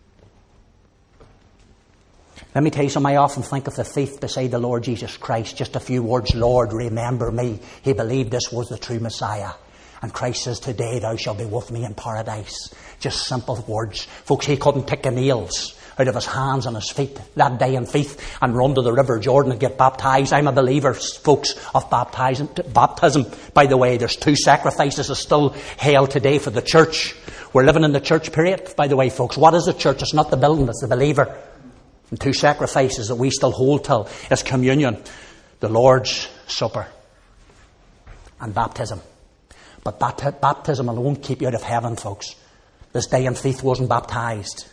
Let me tell you something. I often think of the thief beside the Lord Jesus Christ. Just a few words, Lord, remember me. He believed this was the true Messiah. And Christ says, today thou shalt be with me in paradise. Just simple words. Folks, he couldn't take the nails out of his hands and his feet that day in faith and run to the River Jordan and get baptized. I'm a believer, folks, of baptism. Baptism, by the way, there's two sacrifices that still held today for the church. We're living in the church period, by the way, folks. What is the church? It's not the building, it's the believer. And two sacrifices that we still hold till is communion, the Lord's Supper, and baptism. But bat- baptism alone won't keep you out of heaven, folks. This day in faith wasn't baptized.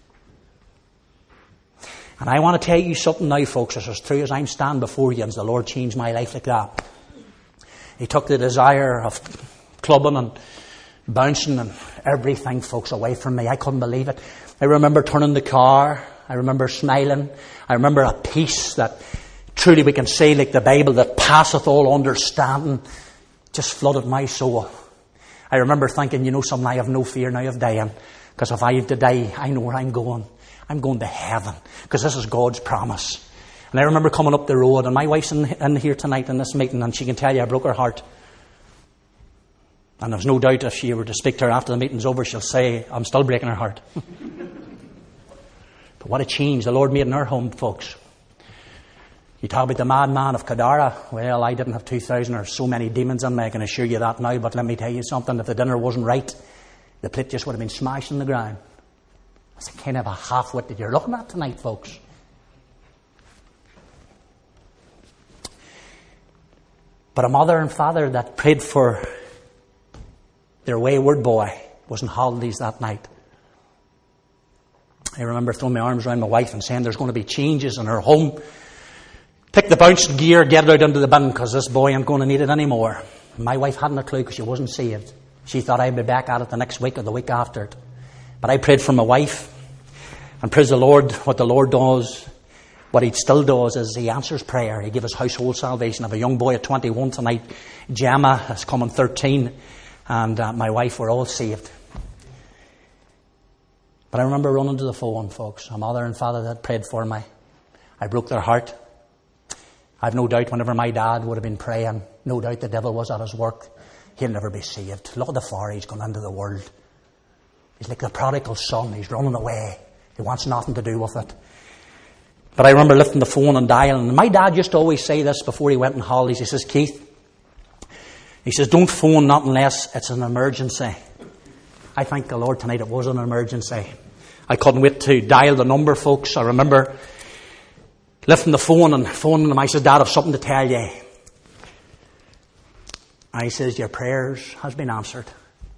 And I want to tell you something now, folks, as true as I'm standing before you, and the Lord changed my life like that. He took the desire of clubbing and bouncing and everything, folks, away from me. I couldn't believe it. I remember turning the car. I remember smiling. I remember a peace that truly we can say, like the Bible, that passeth all understanding, just flooded my soul. I remember thinking, you know something, I have no fear now of dying. Because if I have to die, I know where I'm going. I'm going to heaven. Because this is God's promise. And I remember coming up the road, and my wife's in, in here tonight in this meeting, and she can tell you I broke her heart. And there's no doubt if she were to speak to her after the meeting's over, she'll say, I'm still breaking her heart. But what a change the Lord made in her home, folks. You talk about the madman of Gadara. Well, I didn't have two thousand or so many demons in me, I can assure you that now. But let me tell you something, if the dinner wasn't right, the plate just would have been smashed on the ground. That's a kind of a half-wit that you're looking at tonight, folks. But a mother and father that prayed for their wayward boy was on holidays that night. I remember throwing my arms around my wife and saying there's going to be changes in her home. Pick the bouncing gear, get it out into the bin, because this boy ain't going to need it anymore. My wife hadn't a clue because she wasn't saved. She thought I'd be back at it the next week or the week after it. But I prayed for my wife. And praise the Lord, what the Lord does, what he still does is he answers prayer. He gives us household salvation. I have a young boy at twenty-one tonight. Gemma is coming thirteen. And uh, my wife were all saved. But I remember running to the phone, folks. A mother and father that prayed for me. I broke their heart. I've no doubt whenever my dad would have been praying, no doubt the devil was at his work. He'll never be saved. Look at the far he's gone into the world. He's like the prodigal son. He's running away. He wants nothing to do with it. But I remember lifting the phone and dialing. And my dad used to always say this before he went on holidays. He says, Keith, he says, don't phone not unless it's an emergency. I thank the Lord tonight it was an emergency. I couldn't wait to dial the number, folks. I remember lifting the phone and phoning him. I says, Dad, I've something to tell you. I says, your prayers has been answered.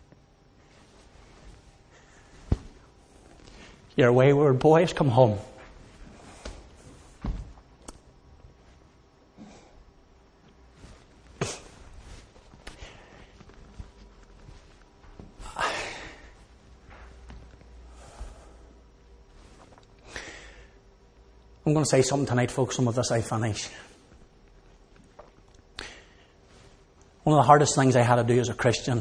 Your wayward boy has come home. I'm going to say something tonight, folks. Some of this I finish. One of the hardest things I had to do as a Christian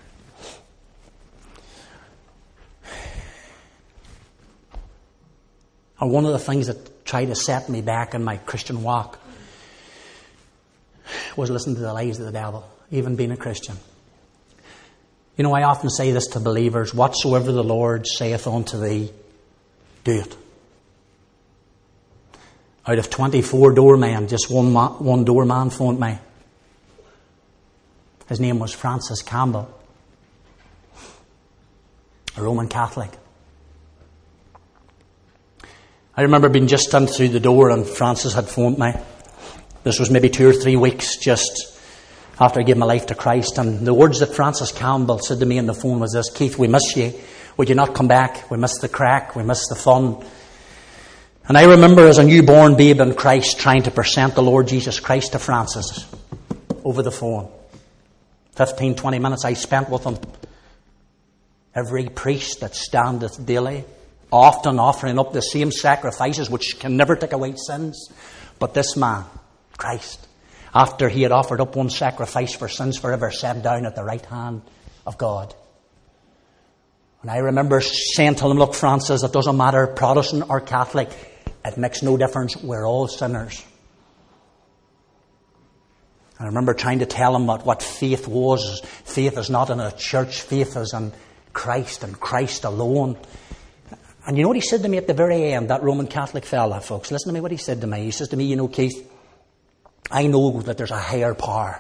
or one of the things that tried to set me back in my Christian walk was listening to the lies of the devil, even being a Christian. You know, I often say this to believers, whatsoever the Lord saith unto thee, do it. Out of twenty-four doormen, just one, ma- one doorman phoned me. His name was Francis Campbell, a Roman Catholic. I remember being just in through the door and Francis had phoned me. This was maybe two or three weeks just after I gave my life to Christ. And the words that Francis Campbell said to me on the phone was this: Keith, we miss you. Would you not come back? We miss the crack. We miss the fun. And I remember as a newborn babe in Christ trying to present the Lord Jesus Christ to Francis over the phone. Fifteen, twenty minutes I spent with him. Every priest that standeth daily, often offering up the same sacrifices which can never take away sins. But this man, Christ, after he had offered up one sacrifice for sins forever, sat down at the right hand of God. And I remember saying to him, look, Francis, it doesn't matter Protestant or Catholic. It makes no difference. We're all sinners. I remember trying to tell him what, what faith was. Faith is not in a church. Faith is in Christ and Christ alone. And you know what he said to me at the very end, that Roman Catholic fella, folks? Listen to me what he said to me. He says to me, you know, Keith, I know that there's a higher power.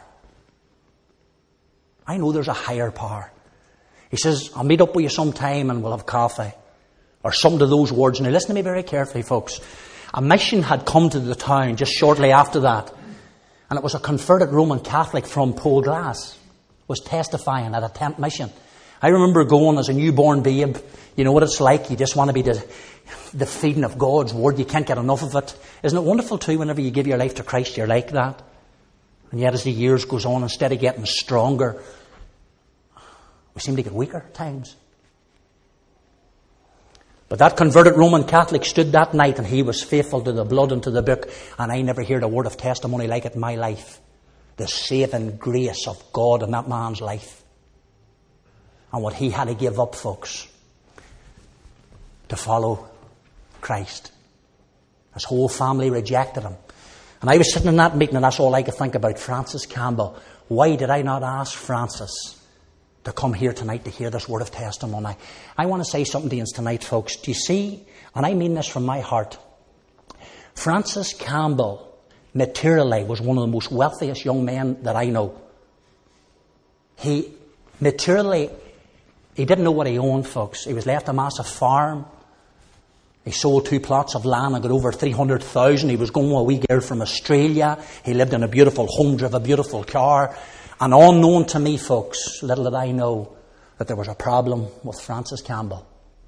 I know there's a higher power. He says, I'll meet up with you sometime and we'll have coffee. Or some of those words. Now listen to me very carefully, folks. A mission had come to the town just shortly after that. And it was a converted Roman Catholic from Poleglass was testifying at a tent mission. I remember going as a newborn babe. You know what it's like. You just want to be the, the feeding of God's word. You can't get enough of it. Isn't it wonderful too, whenever you give your life to Christ, you're like that? And yet as the years goes on, instead of getting stronger, we seem to get weaker at times. But that converted Roman Catholic stood that night and he was faithful to the blood and to the book. And I never heard a word of testimony like it in my life. The saving grace of God in that man's life. And what he had to give up, folks, to follow Christ. His whole family rejected him. And I was sitting in that meeting and that's all I could think about. Francis Campbell. Why did I not ask Francis to come here tonight to hear this word of testimony? I want to say something to you tonight, folks. Do you see, and I mean this from my heart, Francis Campbell materially was one of the most wealthiest young men that I know. He materially, he didn't know what he owned, folks. He was left a massive farm. He sold two plots of land and got over three hundred thousand. He was going with a wee girl from Australia. He lived in a beautiful home, drove a beautiful car. And unknown to me, folks, little did I know that there was a problem with Francis Campbell.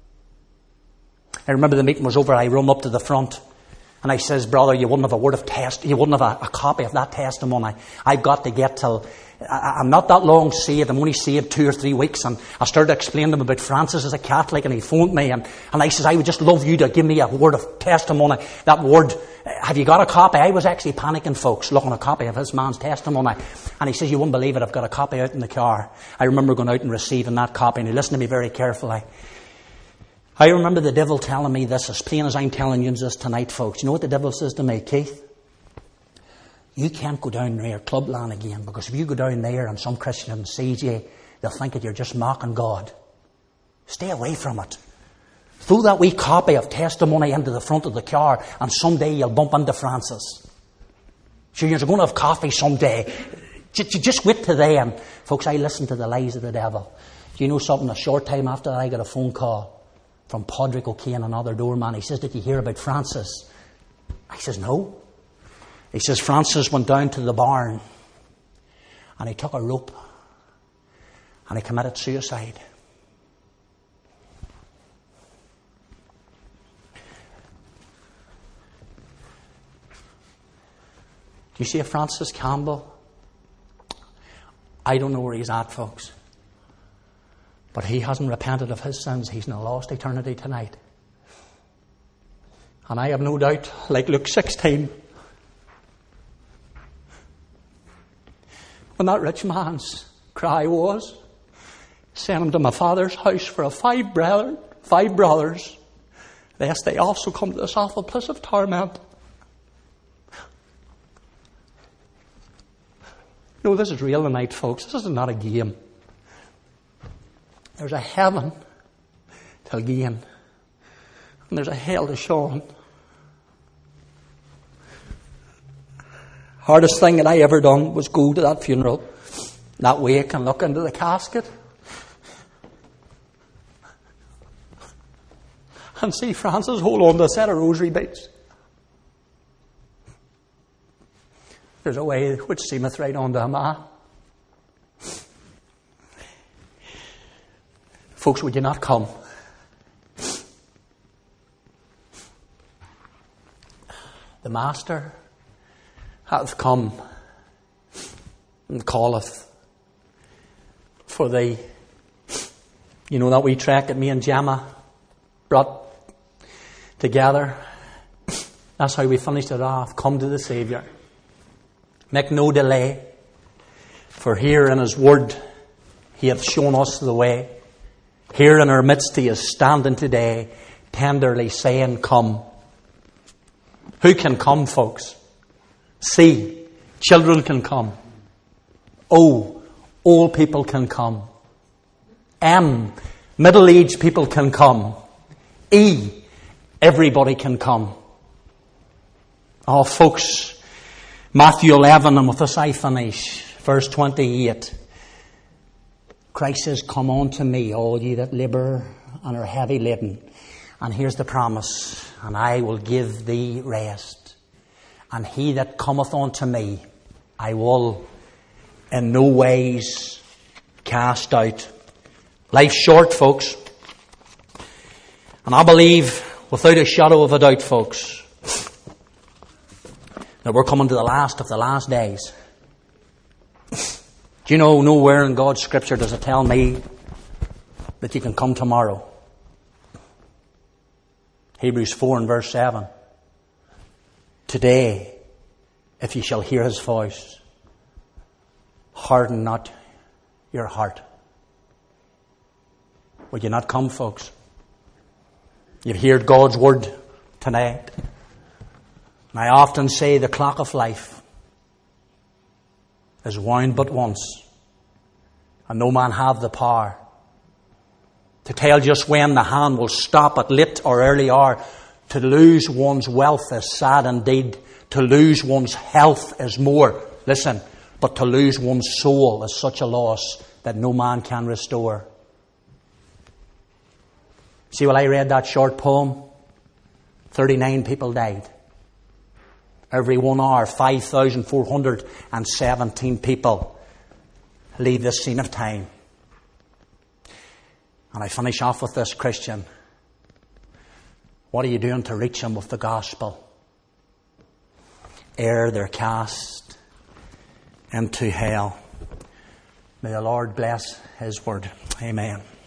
I remember the meeting was over. I run up to the front and I says, brother, you wouldn't have a word of test. You wouldn't have a, a copy of that testimony. I've got to get till... I, I'm not that long saved. I'm only saved two or three weeks. And I started to explain to him about Francis as a Catholic and he phoned me. And, and I says, I would just love you to give me a word of testimony. That word, have you got a copy? I was actually panicking, folks, looking at a copy of his man's testimony. And he says, you wouldn't believe it. I've got a copy out in the car. I remember going out and receiving that copy. And he listened to me very carefully. I remember the devil telling me this, as plain as I'm telling you this tonight, folks. You know what the devil says to me? Keith, you can't go down there, Clubland again, because if you go down there and some Christian sees you, they'll think that you're just mocking God. Stay away from it. Throw that wee copy of testimony into the front of the car and someday you'll bump into Francis. Sure, you're going to have coffee someday. Just wait till then. Folks, I listened to the lies of the devil. Do you know something? A short time after that, I got a phone call from Padraig O'Kane, another doorman. He says, did you hear about Francis? He says, no. He says, Francis went down to the barn and he took a rope and he committed suicide. Do you see a Francis Campbell? I don't know where he's at, folks. But he hasn't repented of his sins. He's in a lost eternity tonight. And I have no doubt, like Luke sixteen, when that rich man's cry was, send him to my father's house for a five brethren, five brothers, lest they also come to this awful place of torment. No, this is real tonight, folks. This is not a game. There's a heaven to gain, and there's a hell to shun. Hardest thing that I ever done was go to that funeral, that wake, and look into the casket and see Francis hold on to a set of rosary beads. There's a way which seemeth right unto a man. Folks, would you not come? The Master hath come and calleth for thee. You know that wee track that me and Gemma brought together? That's how we finished it off. Come to the Saviour. Make no delay, for here in His Word He hath shown us the way. Here in our midst He is standing today, tenderly saying, come. Who can come, folks? See, children can come. O, old people can come. M, middle-aged people can come. E, everybody can come. Oh, folks, Matthew eleven, and with this I finish, verse twenty-eight. Christ says, come unto me, all ye that labour and are heavy laden. And here's the promise, and I will give thee rest. And he that cometh unto me, I will in no ways cast out. Life's short, folks. And I believe, without a shadow of a doubt, folks, that we're coming to the last of the last days. Do you know, nowhere in God's Scripture does it tell me that you can come tomorrow. Hebrews four and verse seven. Today, if you shall hear His voice, harden not your heart. Would you not come, folks? You've heard God's Word tonight. And I often say the clock of life is wound but once, and no man have the power to tell just when the hand will stop at late or early hour. To lose one's wealth is sad indeed. To lose one's health is more. Listen, but to lose one's soul is such a loss that no man can restore. See, when I read that short poem, thirty-nine people died. Every one hour, five thousand four hundred seventeen people leave this scene of time. And I finish off with this, Christian. What are you doing to reach them with the gospel? Ere they're cast into hell. May the Lord bless His word. Amen.